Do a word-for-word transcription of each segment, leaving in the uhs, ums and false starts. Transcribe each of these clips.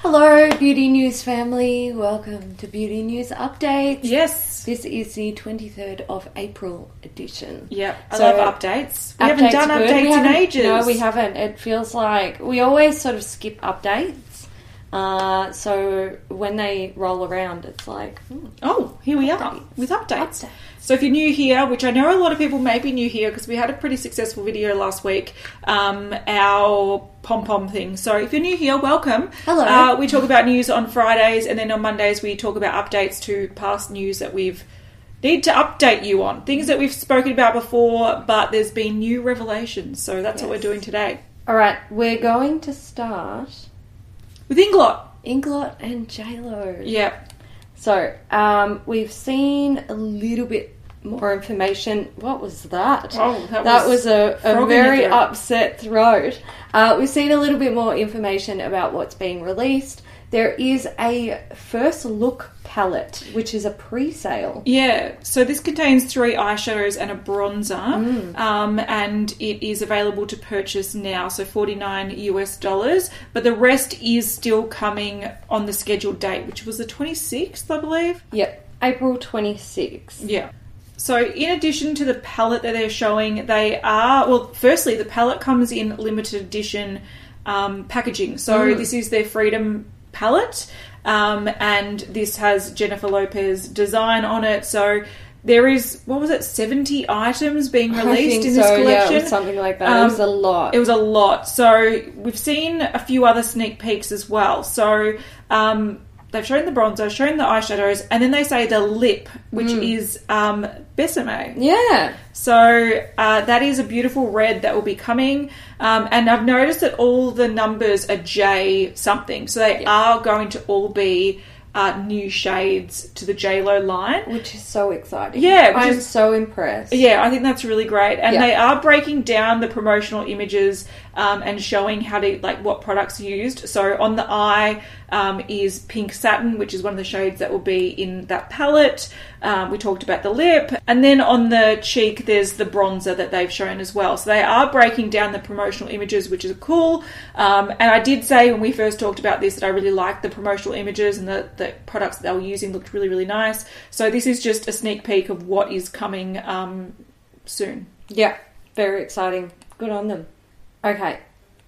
Hello, Beauty News family. Welcome to Beauty News Updates. Yes. This is the twenty-third of April edition. Yep. I So, love updates. We haven't updates done are good. updates We in haven't- ages. No, we haven't. It feels like we always sort of skip updates. Uh, so when they roll around, it's like, hmm, Oh, here we are Updates. with updates. Updates. So if you're new here, which I know a lot of people may be new here because we had a pretty successful video last week, um, our pom-pom thing. So if you're new here, welcome. Hello. Uh, we talk about news on Fridays, and then on Mondays we talk about updates to past news that we've need to update you on. Things that we've spoken about before, but there's been new revelations. So that's what Yes. we're doing today. all right, we're going to start With Inglot. Inglot and JLo. Yeah. So, um, we've seen a little bit more information. What was that? Oh, that that was was a, a frog in very your throat. upset throat. Uh, we've seen a little bit more information about what's being released. There is a first look palette, which is a pre-sale. Yeah, so this contains three eyeshadows and a bronzer, Mm. um, and it is available to purchase now, so forty-nine US dollars, but the rest is still coming on the scheduled date, which was the twenty-sixth, I believe. Yep, April twenty-sixth. Yeah. So in addition to the palette that they're showing, they are, well, firstly, the palette comes in limited edition um, packaging. So Mm. this is their Freedom palette, um, and this has Jennifer Lopez design on it. So there is, what was it, seventy items being I released think in this so, collection. yeah, it was something like that. Um, it was a lot. It was a lot. So we've seen a few other sneak peeks as well. So um, they've shown the bronzer, shown the eyeshadows, and then they say the lip, which Mm. is um, Besame. yeah. So uh, that is a beautiful red that will be coming. Um, and I've noticed that all the numbers are J something. So they Yeah. are going to all be uh, new shades to the JLo line. Which is so exciting. Yeah, which I'm is- so impressed. Yeah, I think that's really great. And Yeah. they are breaking down the promotional images um, and showing how to, like, what products are used. So on the eye um, is Pink Satin, which is one of the shades that will be in that palette. Um, we talked about the lip. And then on the cheek, there's the bronzer that they've shown as well. So they are breaking down the promotional images, which is cool. Um, and I did say when we first talked about this that I really liked the promotional images, and the, the products that they were using looked really, really nice. So this is just a sneak peek of what is coming um, soon. Yeah, very exciting. Good on them. Okay,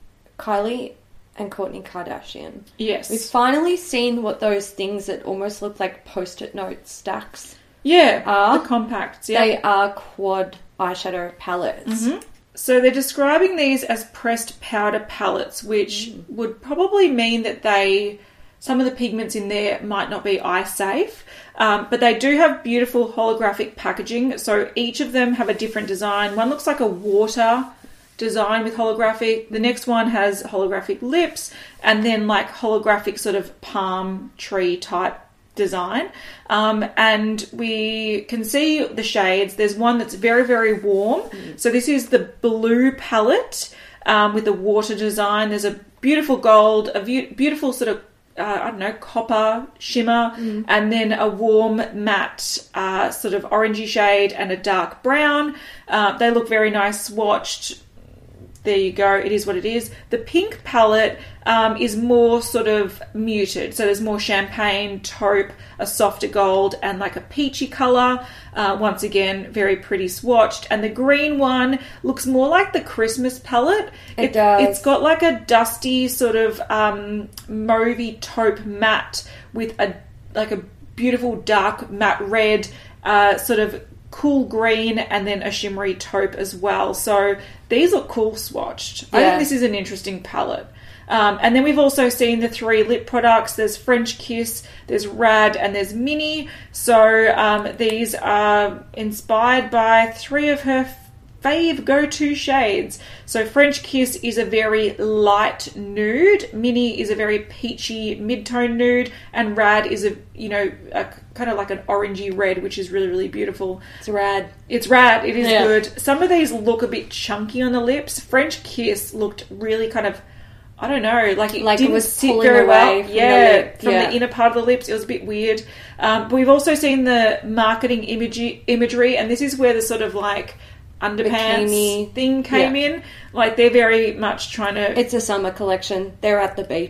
Kylie and Kourtney Kardashian. Yes. We've finally seen what those things that almost look like post-it note stacks. Yeah, Are. the compacts. Yeah. They are quad eyeshadow palettes. Mhm. So they're describing these as pressed powder palettes, which Mm. would probably mean that they, some of the pigments in there might not be eye safe, um, but they do have beautiful holographic packaging. So each of them have a different design. One looks like a water design with holographic. The next one has holographic lips, and then like holographic sort of palm tree type design. Um, and we can see the shades. There's one that's very, very warm. Mm. So this is the blue palette um, with the water design. There's a beautiful gold, a view- beautiful sort of, uh, I don't know, copper shimmer, Mm. and then a warm matte uh, sort of orangey shade and a dark brown. Uh, they look very nice swatched. There you go. It is what it is. The pink palette um, is more sort of muted. So there's more champagne, taupe, a softer gold, and like a peachy colour. Uh, once again, very pretty swatched. And the green one looks more like the Christmas palette. It does. It's got like a dusty sort of um, mauvey taupe matte with a like a beautiful dark matte red, uh, sort of cool green, and then a shimmery taupe as well. So these look cool swatched. I Yeah. think this is an interesting palette. Um, and then we've also seen the three lip products. There's French Kiss, there's Rad, and there's Mini. So um, these are inspired by three of her fave go-to shades. So French Kiss is a very light nude, Mini is a very peachy mid-tone nude, and Rad is a, you know, a, kind of like an orangey red, which is really, really beautiful. It's rad. It's rad, it is Yeah. good. Some of these look a bit chunky on the lips. French Kiss looked really kind of, I don't know, like it Like it didn't was sit pulling very away well. from the yeah, lip, from yeah. the inner part of the lips, it was a bit weird. Um, but we've also seen the marketing imagery, imagery, and this is where the sort of like underpants Bikini. thing came Yeah. in. Like they're very much trying to. It's a summer collection. They're at the beach.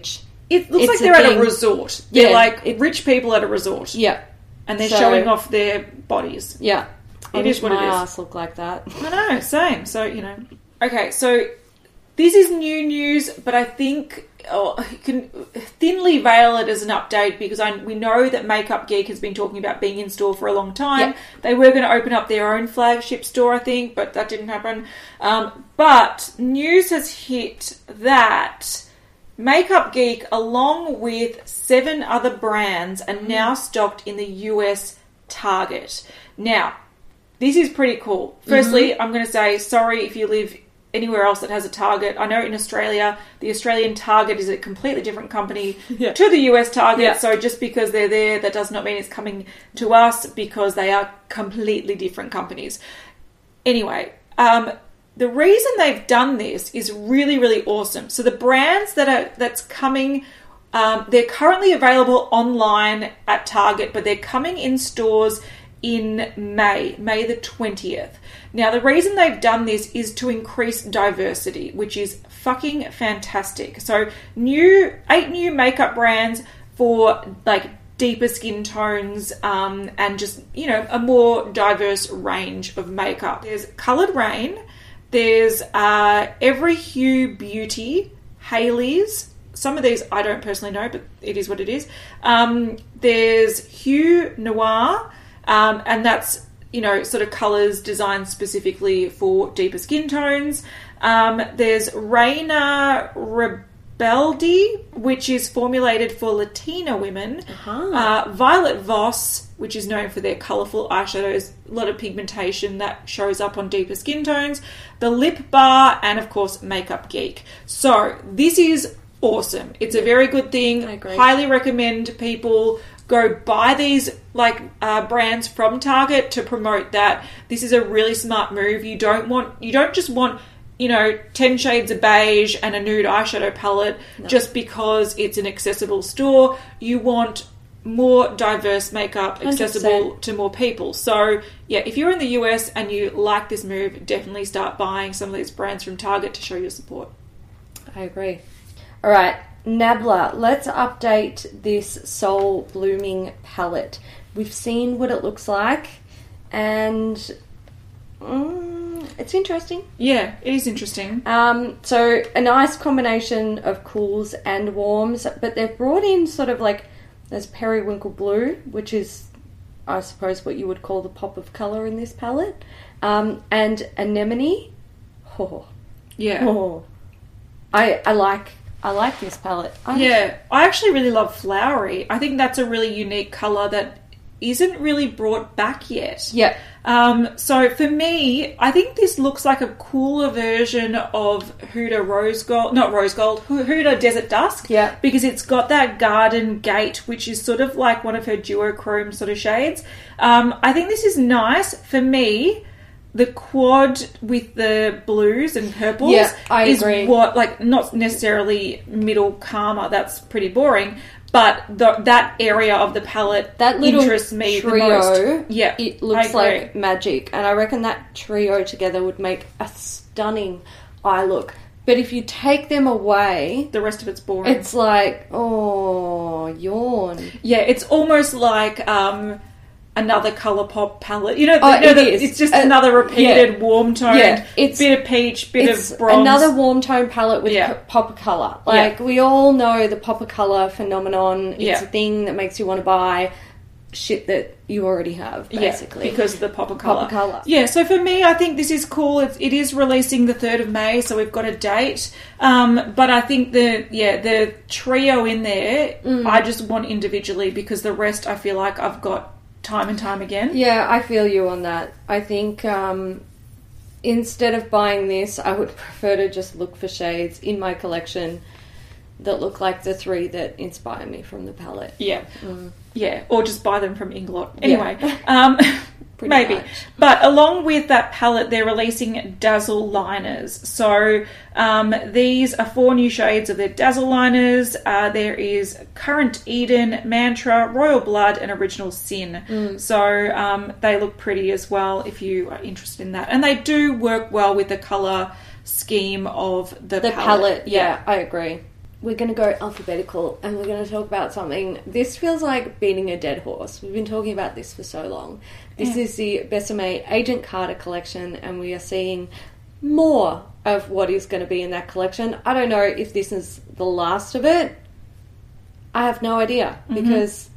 it looks It's like a they're at thing. a resort. They're Yeah, like it- rich people at a resort. Yeah. And they're So- showing off their bodies. Yeah. I It wish is what my it is. ass looked like that. I know, same. So, you know. Okay, so this is new news, but I think oh, you can thinly veil it as an update because I, we know that Makeup Geek has been talking about being in store for a long time. Yep. They were going to open up their own flagship store, I think, but that didn't happen. Um, but news has hit that Makeup Geek, along with seven other brands, are now stocked in the U S Target. Now, this is pretty cool. Firstly, mm-hmm. I'm going to say sorry if you live anywhere else that has a Target. I know in Australia, the Australian Target is a completely different company yeah. to the U S Target. Yeah. So just because they're there, that does not mean it's coming to us because they are completely different companies. Anyway, um, the reason they've done this is really, really awesome. So the brands that are that's coming, um, they're currently available online at Target, but they're coming in stores in May, May the twentieth. Now, the reason they've done this is to increase diversity, which is fucking fantastic. So, new eight new makeup brands for like deeper skin tones um, and just, you know, a more diverse range of makeup. There's Coloured Rain, there's uh, Every Hue Beauty, Hailey's. Some of these I don't personally know, but it is what it is. Um, there's Hue Noir, um, and that's, you know, sort of colours designed specifically for deeper skin tones. Um, there's Reina Rebelde, which is formulated for Latina women. Uh-huh. Uh, Violet Voss, which is known for their colourful eyeshadows, a lot of pigmentation that shows up on deeper skin tones. The Lip Bar, and of course, Makeup Geek. So this is awesome. It's a very good thing. I agree. Highly recommend people go buy these like uh, brands from Target to promote that. This is a really smart move. You don't want, you don't just want, you know, ten shades of beige and a nude eyeshadow palette no. just because it's an accessible store. You want more diverse makeup accessible one hundred percent to more people. So yeah, if you're in the U S and you like this move, definitely start buying some of these brands from Target to show your support. I agree. All right, Nabla, let's update this Soul Blooming palette. We've seen what it looks like, and mm, it's interesting. Yeah, it is interesting. Um, so a nice combination of cools and warms, but they've brought in sort of like there's Periwinkle Blue, which is, I suppose, what you would call the pop of colour in this palette, um, and Anemone. Oh, yeah. Oh. I I like. I like this palette. I yeah, I actually really love Flowery. I think that's a really unique colour that isn't really brought back yet. Yeah. Um, so for me, I think this looks like a cooler version of Huda Rose Gold, not Rose Gold, Huda Desert Dusk. Yeah. Because it's got that Garden Gate, which is sort of like one of her duochrome sort of shades. Um, I think this is nice. For me, the quad with the blues and purples yeah, I is agree. what, like, not necessarily middle karma, that's pretty boring, but the, that area of the palette that little interests me trio, the most. Yeah, it looks like magic, and I reckon that trio together would make a stunning eye look. But if you take them away, the rest of it's boring. It's like, oh, yawn. Yeah, it's almost like um, another ColourPop palette. You know, oh, you know it the, is. It's just uh, another repeated yeah. warm toned, yeah, it's, bit of peach, bit it's of bronze. Another warm tone palette with yeah. p- pop of colour. Like, yeah. we all know the pop of colour phenomenon. It's yeah. a thing that makes you want to buy shit that you already have, basically. Yeah, because of the pop of colour. Pop of colour. Yeah, so for me, I think this is cool. It's, it is releasing the third of May, so we've got a date. Um, but I think the, yeah, the trio in there, mm. I just want individually, because the rest I feel like I've got time and time again. Yeah, I feel you on that. I think um, instead of buying this, I would prefer to just look for shades in my collection that look like the three that inspire me from the palette. Yeah. Mm. Yeah, or just buy them from Inglot. Anyway, yeah. um, maybe. Much. But along with that palette, they're releasing Dazzle liners. So um, these are four new shades of their Dazzle liners. Uh, there is Current Eden, Mantra, Royal Blood, and Original Sin. Mm. So um, they look pretty as well if you are interested in that. And they do work well with the colour scheme of the, the palette. palette. Yeah, I agree. we're going to go alphabetical and we're going to talk about something. This feels like beating a dead horse. We've been talking about this for so long. This yeah. is the Besame Agent Carter collection, and we are seeing more of what is going to be in that collection. I don't know if this is the last of it. I have no idea, mm-hmm. because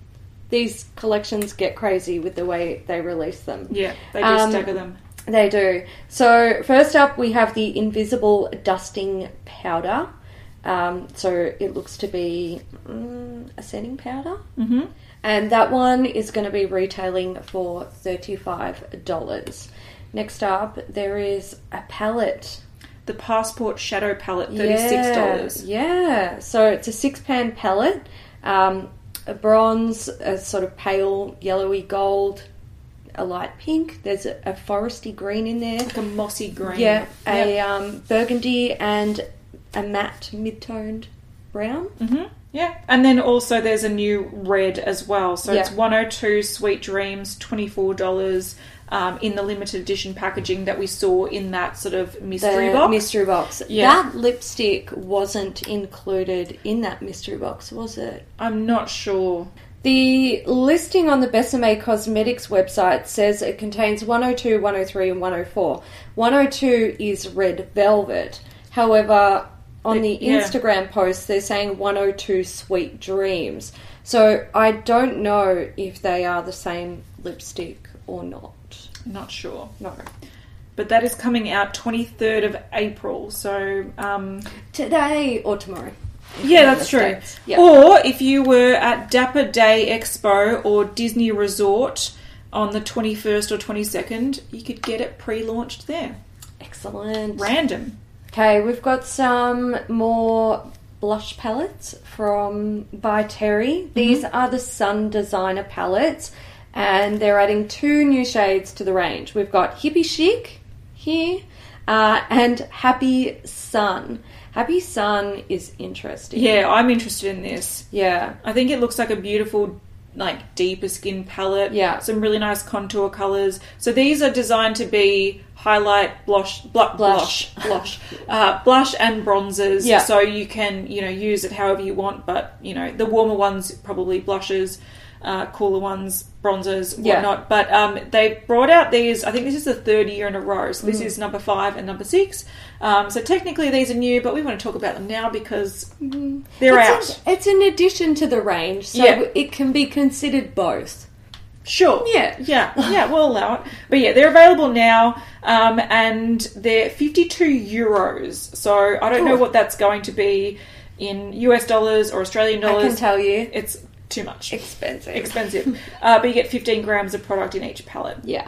these collections get crazy with the way they release them. Yeah, they do um, stagger them. They do. So first up, we have the Invisible Dusting Powder. Um, so it looks to be mm, a setting powder. Mm-hmm. And that one is going to be retailing for thirty-five dollars. Next up, there is a palette. The Passport Shadow palette, thirty-six dollars. Yeah, yeah. So it's a six-pan palette. Um, a bronze, a sort of pale yellowy gold, a light pink. There's a, a foresty green in there. Like a mossy green. Yeah, a yep. um, burgundy and a matte mid-toned brown. Mm-hmm. Yeah, and then also there's a new red as well. So yeah. it's one oh two Sweet Dreams, twenty-four dollars um, in the limited edition packaging that we saw in that sort of mystery the box. mystery box. Yeah. That lipstick wasn't included in that mystery box, was it? I'm not sure. The listing on the Besame Cosmetics website says it contains one oh two, one oh three and one oh four. one oh two is Red Velvet. However, on the yeah. Instagram post, they're saying one oh two Sweet Dreams. So I don't know if they are the same lipstick or not. Not sure. No. But that is coming out twenty-third of April. So um, today or tomorrow. Yeah, that's true. Yep. Or if you were at Dapper Day Expo or Disney Resort on the twenty-first or twenty-second, you could get it pre-launched there. Excellent. Random. Okay, we've got some more blush palettes from by Terry. These mm-hmm. are the Sun Designer palettes, and they're adding two new shades to the range. We've got Hippie Chic here uh, and Happy Sun. Happy Sun is interesting. Yeah, I'm interested in this. Yeah. I think it looks like a beautiful, like, deeper skin palette. Yeah. Some really nice contour colours. So these are designed to be highlight, blush, blush, blush, blush, uh, blush and bronzers. Yeah. So you can, you know, use it however you want, but, you know, the warmer ones, probably blushes, uh, cooler ones, bronzers, whatnot. Yeah. But um, they brought out these, I think this is the third year in a row. So this mm. is number five and number six. Um, so technically these are new, but we want to talk about them now because mm, they're it's out. An, it's an addition to the range, so yeah. it can be considered both. Sure. Yeah. Yeah. Yeah, we'll allow it. But yeah, they're available now, um, and they're fifty-two euros. So I don't Ooh. know what that's going to be in U S dollars or Australian dollars. I can tell you. It's too much. Expensive. Expensive. uh, but you get fifteen grams of product in each palette. Yeah.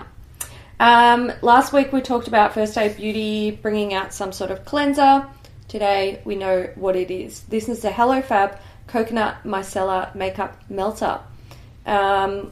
Um, last week we talked about First Aid Beauty bringing out some sort of cleanser. Today we know what it is. This is the Hello Fab Coconut Micellar Makeup Melter. Um,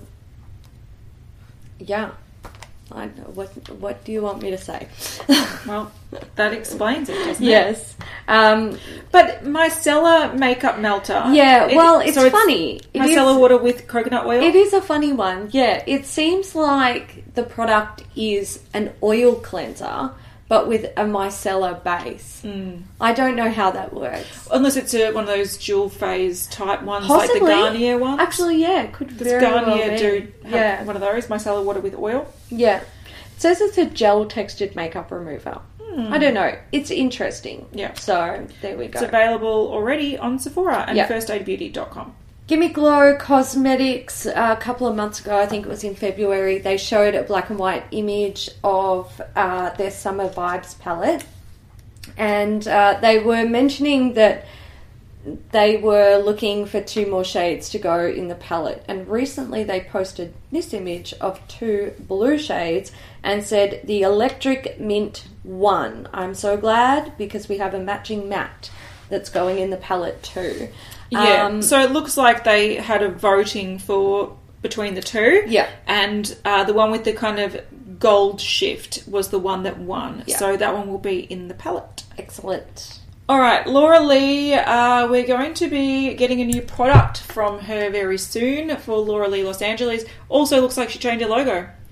yeah. I know. What, what do you want me to say? Well, that explains it, doesn't yes. it? Yes. Um, but micellar makeup melter. Yeah, well, it, it's so funny. It's micellar it is, water with coconut oil? It is a funny one, yeah. It seems like the product is an oil cleanser, but with a micellar base. Mm. I don't know how that works. Unless it's a, one of those dual phase type ones, Possibly. like the Garnier ones. Actually, yeah, it could Does very Garnier well do have yeah. one of those, micellar water with oil? Yeah. It says it's a gel textured makeup remover. Mm. I don't know. It's interesting. Yeah. So, there we go. It's available already on Sephora and yep. first aid beauty dot com. Gimme Glow Cosmetics, a couple of months ago, I think it was in February, they showed a black and white image of uh, their Summer Vibes palette. And uh, they were mentioning that they were looking for two more shades to go in the palette. And recently they posted this image of two blue shades and said, the Electric Mint one. I'm so glad because we have a matching matte that's going in the palette too. Yeah, um, so it looks like they had a voting for between the two. Yeah. And uh, the one with the kind of gold shift was the one that won. Yeah. So that one will be in the palette. Excellent. All right, Laura Lee, uh, we're going to be getting a new product from her very soon for Laura Lee Los Angeles. Also looks like she changed her logo.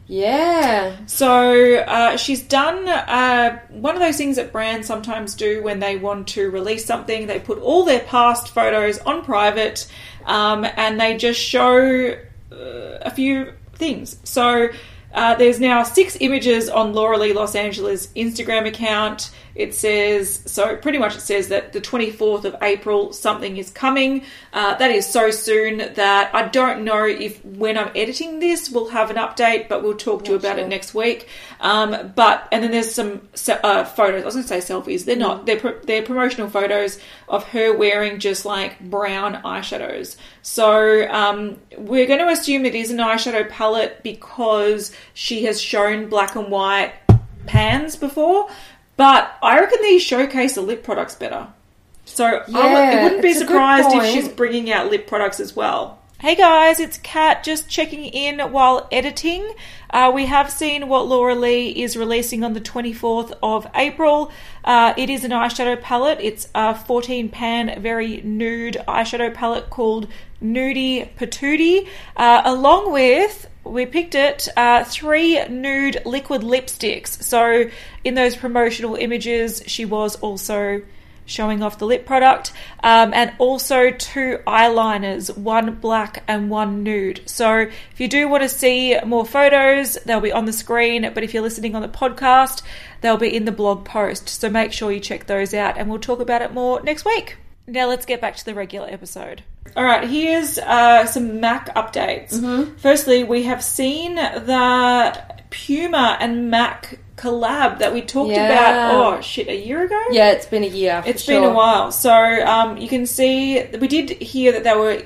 Yeah. So uh, she's done uh, one of those things that brands sometimes do when they want to release something. They put all their past photos on private um, and they just show uh, a few things. So uh, there's now six images on Laura Lee Los Angeles Instagram account. It says, so pretty much it says that the twenty-fourth of April, something is coming. Uh, that is so soon that I don't know if when I'm editing this, we'll have an update, but we'll talk to you about sure. it next week. Um, but, and then there's some uh, photos. I was going to say selfies. They're not, they're, pro- they're promotional photos of her wearing just like brown eyeshadows. So um, we're going to assume it is an eyeshadow palette because she has shown black and white pans before. But I reckon these showcase the lip products better. So Yeah, I, it wouldn't be it's a good surprised if point. she's bringing out lip products as well. Hey guys, it's Kat just checking in while editing. Uh, we have seen what Laura Lee is releasing on the twenty-fourth of April. Uh, it is an eyeshadow palette. It's a fourteen pan, very nude eyeshadow palette called Nudie Patootie, uh, along with... we picked it, uh, three nude liquid lipsticks. So in those promotional images, she was also showing off the lip product. Um, and also two eyeliners, one black and one nude. So if you do want to see more photos, they'll be on the screen. But if you're listening on the podcast, they'll be in the blog post. So make sure you check those out and we'll talk about it more next week. Now let's get back to the regular episode. All right, here's uh, some MAC updates. Mm-hmm. Firstly, we have seen the Puma and MAC collab that we talked Yeah. about, oh shit, a year ago? Yeah, it's been a year. For It's sure. been a while. So um, you can see, we did hear that they were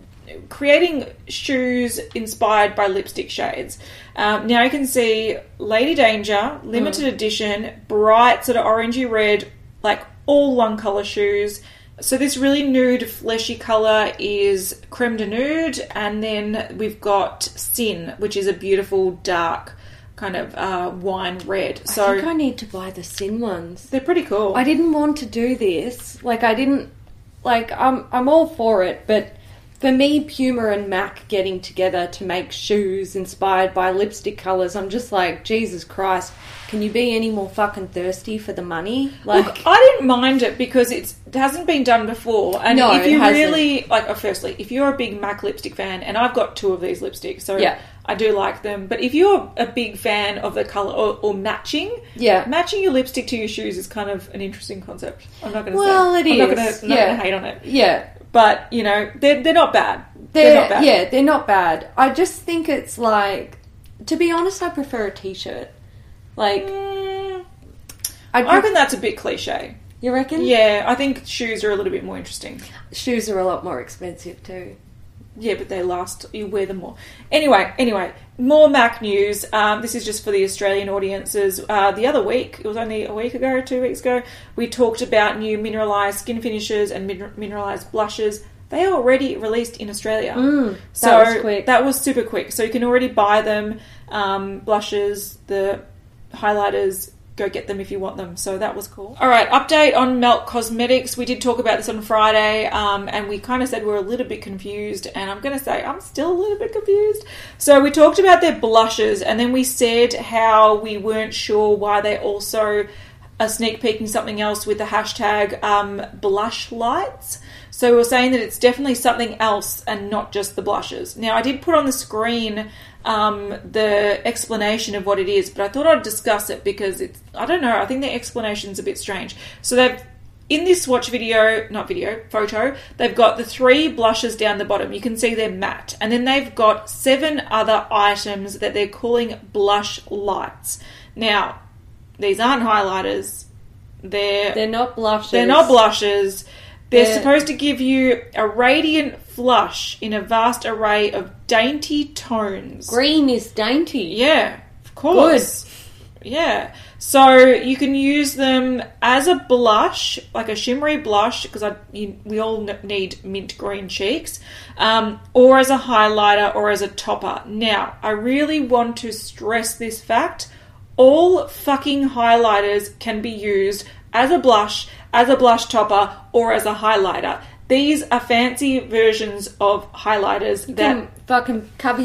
creating shoes inspired by lipstick shades. Um, now you can see Lady Danger, limited Mm. edition, bright sort of orangey red, like all one colour shoes. So this really nude, fleshy colour is Creme de Nude, and then we've got Sin, which is a beautiful, dark, kind of uh, wine red. So I think I need to buy the Sin ones. they're pretty cool. I didn't want to do this. Like, I didn't... Like, I'm, I'm all for it, but for me, Puma and MAC getting together to make shoes inspired by lipstick colours, I'm just like, Jesus Christ, can you be any more fucking thirsty for the money? Like, Look, I didn't mind it because it's, it hasn't been done before. And No, if it you hasn't. really, like, oh, firstly, if you're a big MAC lipstick fan, and I've got two of these lipsticks, so Yeah. I do like them. But if you're a big fan of the colour or, or matching, yeah. matching your lipstick to your shoes is kind of an interesting concept. I'm not going to Well, say. it I'm not is, going to yeah. hate on it. Yeah. But, you know, they're, they're not bad. They're, They're not bad. Yeah, they're not bad. I just think it's like... To be honest, I prefer a t-shirt. Like, Mm, I, I reckon that's a bit cliche. You reckon? Yeah, I think shoes are a little bit more interesting. Shoes are a lot more expensive too. Yeah, but they last, you wear them more. Anyway, anyway, more MAC news. Um, this is just for the Australian audiences. Uh, the other week, it was only a week ago, two weeks ago, we talked about new mineralised skin finishes and min- mineralised blushes. They are already released in Australia. Mm, so that was quick. That was super quick. So you can already buy them, um, blushes, the highlighters, go get them if you want them. So that was cool. All right, update on Melt Cosmetics. We did talk about this on Friday, um, and we kind of said we're a little bit confused, and I'm going to say I'm still a little bit confused. So we talked about their blushes, and then we said how we weren't sure why they also are sneak peeking something else with the hashtag um, blush lights. So we were saying that it's definitely something else and not just the blushes. Now, I did put on the screen um, the explanation of what it is, but I thought I'd discuss it because it's, I don't know, I think the explanation's a bit strange. So they've, in this swatch video, not video, photo, they've got the three blushes down the bottom. You can see they're matte. And then they've got seven other items that they're calling blush lights. Now, these aren't highlighters. They're, They're not blushes. they're not blushes. They're, They're- supposed to give you a radiant flush in a vast array of dainty tones. Green is dainty. Yeah, of course. Yeah. So you can use them as a blush, like a shimmery blush, because I you, we all n- need mint green cheeks, um, or as a highlighter or as a topper. Now, I really want to stress this fact. All fucking highlighters can be used as a blush, as a blush topper, or as a highlighter. These are fancy versions of highlighters You that... can fucking cover your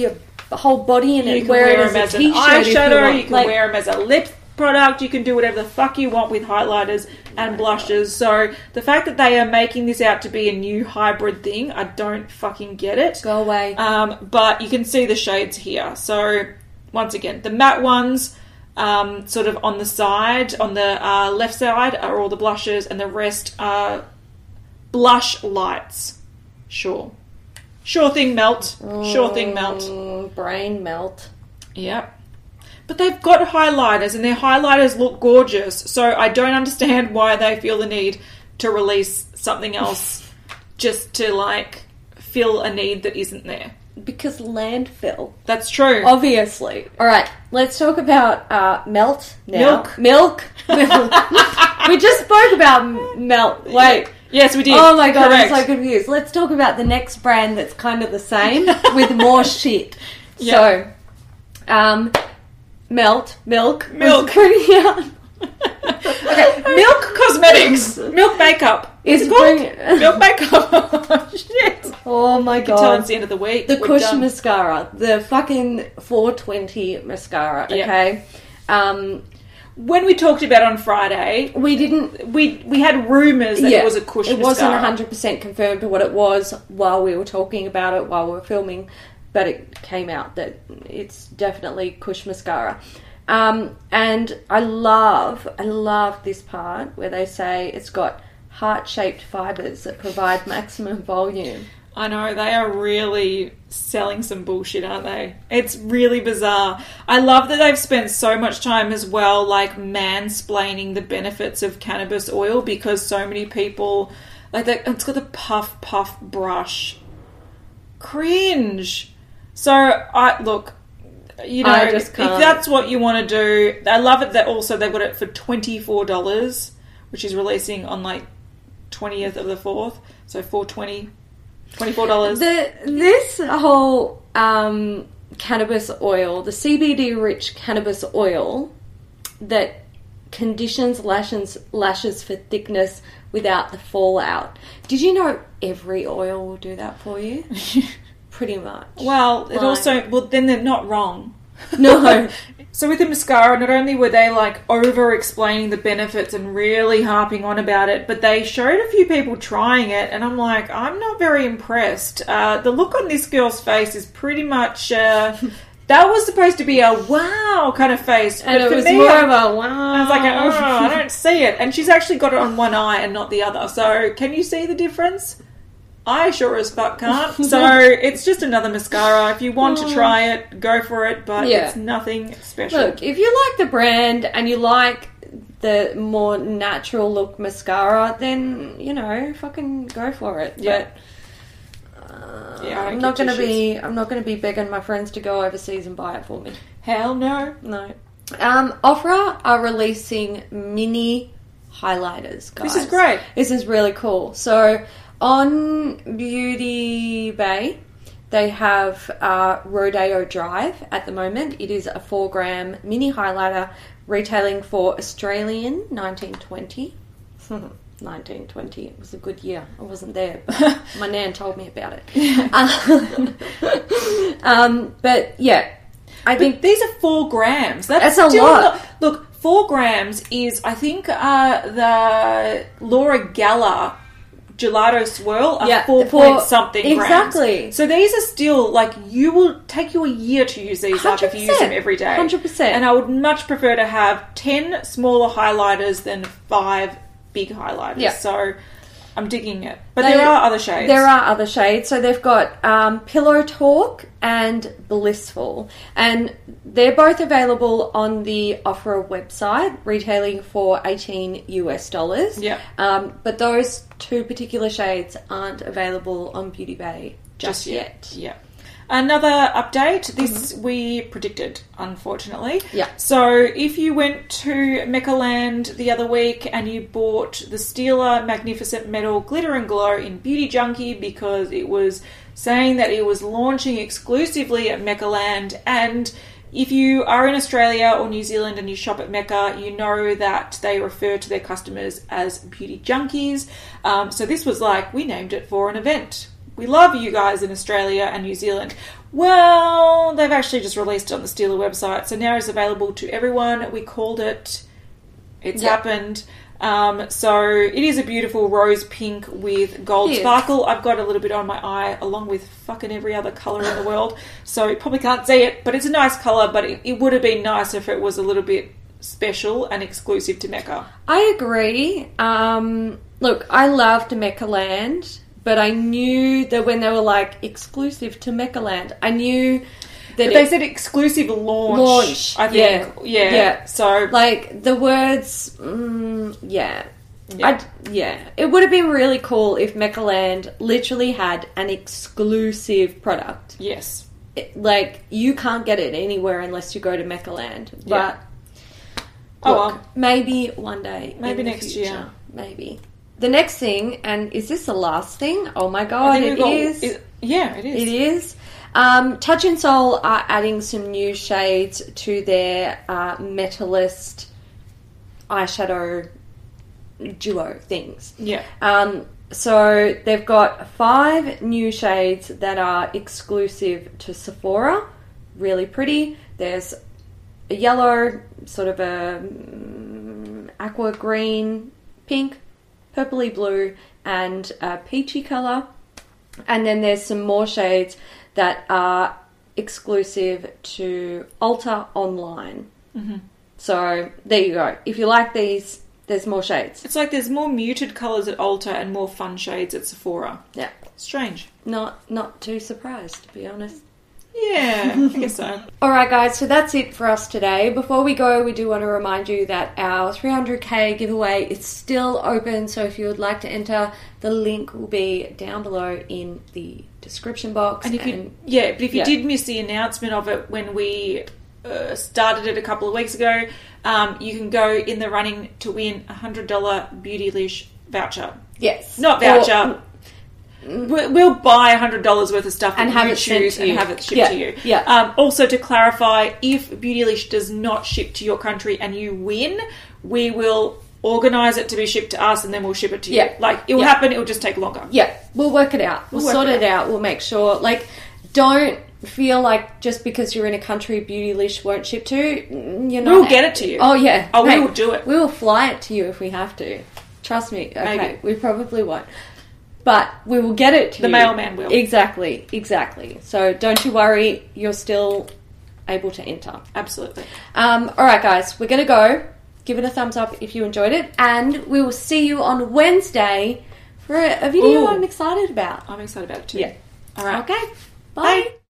the whole body in You it. can Wear, wear it as them a as an t-shirt if you eyeshadow, want. you can Like, wear them as a lip product, you can do whatever the fuck you want with highlighters and blushes. So the fact that they are making this out to be a new hybrid thing, I don't fucking get it. Go away. Um, but you can see the shades here. So once again, the matte ones, um, sort of on the side, on the uh, left side are all the blushes, and the rest are blush lights. Sure. Sure thing melt. Sure thing melt. Mm, brain melt. Yep. But they've got highlighters, and their highlighters look gorgeous, so I don't understand why they feel the need to release something else just to, like, fill a need that isn't there. Because landfill. That's true. Obviously. Alright, let's talk about uh, melt now. Milk. Milk. We just spoke about m- melt. Wait. Yes, we did. Oh my god, Correct. I'm so confused. Let's talk about the next brand that's kind of the same with more shit. Yeah. So, um, Melt, Milk. Milk. was bringing out- Okay, Milk Cosmetics. Milk Makeup. Is Is it called? bring- Milk Makeup. Shit. Oh my Tell god. it's the end of the week. The We're Kush done. mascara. The fucking four twenty mascara, Yeah. okay? Um, When we talked about it on Friday, we didn't... we we had rumours that yeah, it was a Kush It mascara. wasn't one hundred percent confirmed what it was while we were talking about it, while we were filming, but it came out that it's definitely Kush mascara. Um, and I love, I love this part where they say it's got heart-shaped fibres that provide maximum volume. I know, they are really selling some bullshit, aren't they? It's really bizarre. I love that they've spent so much time as well, like, mansplaining the benefits of cannabis oil, because so many people, like, they, it's got the puff puff brush. Cringe. So, I, look, you know, I just if can't. that's what you want to do, I love it that also they've got it for twenty-four dollars, which is releasing on, like, twentieth of the fourth, so four twenty. twenty-four dollars. The, this whole um, cannabis oil, the C B D-rich cannabis oil that conditions lashes, lashes for thickness without the fallout. Did you know every oil will do that for you? Pretty much. Well, it Like- also... Well, then they're not wrong. No. So with the mascara, not only were they, like, over-explaining the benefits and really harping on about it, but they showed a few people trying it, and I'm like, I'm not very impressed. Uh, the look on this girl's face is pretty much... Uh, that was supposed to be a wow kind of face. And but it for was me, more I- of a wow. I was like, oh, I don't see it. And she's actually got it on one eye and not the other. So can you see the difference? I sure as fuck can't. So it's just another mascara. If you want to try it, go for it. But Yeah. it's nothing special. Look, if you like the brand and you like the more natural look mascara, then, you know, fucking go for it. Yeah. But uh, Yeah, I don't I'm not give going to two be I'm not going to be begging my friends to go overseas and buy it for me. Hell no. No. Um, Ofra are releasing mini highlighters, guys. This is great. This is really cool. So on Beauty Bay, they have uh, Rodeo Drive at the moment. It is a four gram mini highlighter retailing for Australian nineteen twenty. nineteen twenty. It was a good year. I wasn't there, but my nan told me about it. um, um, but yeah, I But think these are four grams. That's, That's a still lot. not- look, four grams is, I think, uh, the Laura Geller gelato swirl are Yeah, four four- point something grams. exactly. So these are still, like, you will take you a year to use these up if you use them every day. one hundred percent. And I would much prefer to have ten smaller highlighters than five big highlighters. Yeah. So I'm digging it. But They- there are other shades. There are other shades. So they've got um, Pillow Talk and Blissful. And they're both available on the Ofra website, retailing for eighteen US dollars. Yeah. Um, but those two particular shades aren't available on Beauty Bay just, yet. Yeah. Another update. This we predicted, unfortunately. Yeah. So if you went to Mecca Land the other week and you bought the Stila Magnificent Metal Glitter and Glow in Beauty Junkie because it was saying that it was launching exclusively at Mecca Land, and if you are in Australia or New Zealand and you shop at Mecca, you know that they refer to their customers as beauty junkies. Um, so this was like, we named it for an event. we love you guys in Australia and New Zealand. Well, they've actually just released it on the Stila website, so now it's available to everyone. We called it. It's yep. happened. Um, so it is a beautiful rose pink with gold sparkle. I've got a little bit on my eye along with fucking every other colour in the world. So you probably can't see it, but it's a nice colour, but it, it would have been nice if it was a little bit special and exclusive to Mecca. I agree. Um, look, I loved Mecca Land, but I knew that when they were like exclusive to Mecca Land, I knew... But they said exclusive launch, launch. I think. Yeah. yeah. yeah. So, like, the words, mm, yeah. Yeah. I'd, yeah. It would have been really cool if Mecca Land literally had an exclusive product. Yes. It, like, you can't get it anywhere unless you go to Mecca Land. But, yeah. oh, look, well. maybe one day. Maybe next future, year. Maybe. The next thing, and is this the last thing? Oh my god, it got, is. It, yeah, it is. It is. Um, Touch and Soul are adding some new shades to their uh, Metalist eyeshadow duo things. Yeah. Um, so they've got five new shades that are exclusive to Sephora. Really pretty. There's a yellow, sort of a um, aqua green, pink, purpley blue, and a peachy colour. And then there's some more shades that are exclusive to Ulta online. Mm-hmm. So there you go. If you like these, there's more shades. It's like there's more muted colours at Ulta and more fun shades at Sephora. Yeah. Strange. Not not too surprised, to be honest. Yeah, I guess so. Alright guys, so that's it for us today. Before we go, we do want to remind you that our three hundred k giveaway is still open, so if you would like to enter, the link will be down below in the description box. And if you, and, yeah, but if you yeah. did miss the announcement of it when we uh, started it a couple of weeks ago, um, you can go in the running to win a one hundred dollars Beautylish voucher. Yes. Not voucher. Or, We'll buy one hundred dollars worth of stuff and that have you it choose to you. and have it shipped yeah. to you. Yeah. Um, also, to clarify, if Beautylish does not ship to your country and you win, we will organise it to be shipped to us and then we'll ship it to you. Yeah. Like, it will yeah. happen, it will just take longer. Yeah, we'll work it out. We'll, we'll sort it out. out. We'll make sure. Like, don't feel like just because you're in a country Beautylish won't ship to, you're not... We'll get it to you. Oh, yeah. Oh, Mate, we will do it. We will fly it to you if we have to. Trust me. Okay, Maybe. we probably won't. But we will get it to the you. The mailman will. Exactly, exactly. So don't you worry, you're still able to enter. Absolutely. Um, alright guys, we're going to go. Give it a thumbs up if you enjoyed it. And we will see you on Wednesday for a, a video Ooh. I'm excited about. I'm excited about it too. Yeah. Alright. Okay. Bye. Bye.